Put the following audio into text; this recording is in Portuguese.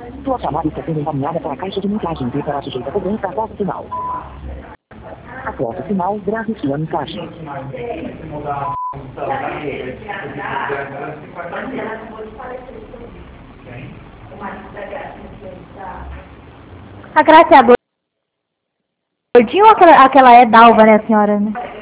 Sua chamada está sendo encaminhada para a caixa de mensagem e será sujeita a cobrança após o sinal. Após o sinal, grave sua mensagem. A Graça é a gordinha ou aquela é Dalva, né, senhora? Né?